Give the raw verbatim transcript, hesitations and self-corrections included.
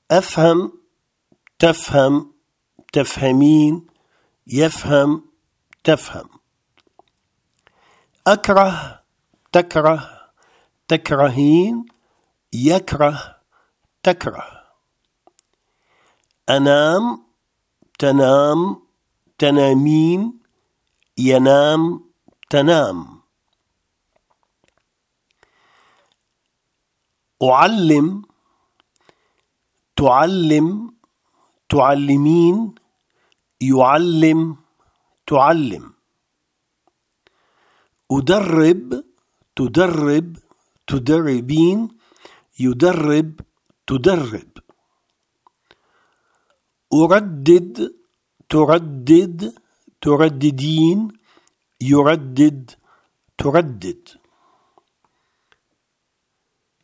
أفهم، تفهم، تفهمين، يفهم، تفهم. أكره، تكره، تكرهين، يكره، تكره. أنام، تنام، تنامين، ينام، تنام. أعلم، تعلم، تعلمين، يعلم، تعلم. أدرب، تدرب، تدربين، يدرب، تدرب. أردد، تردد، ترددين، يردد، تردد.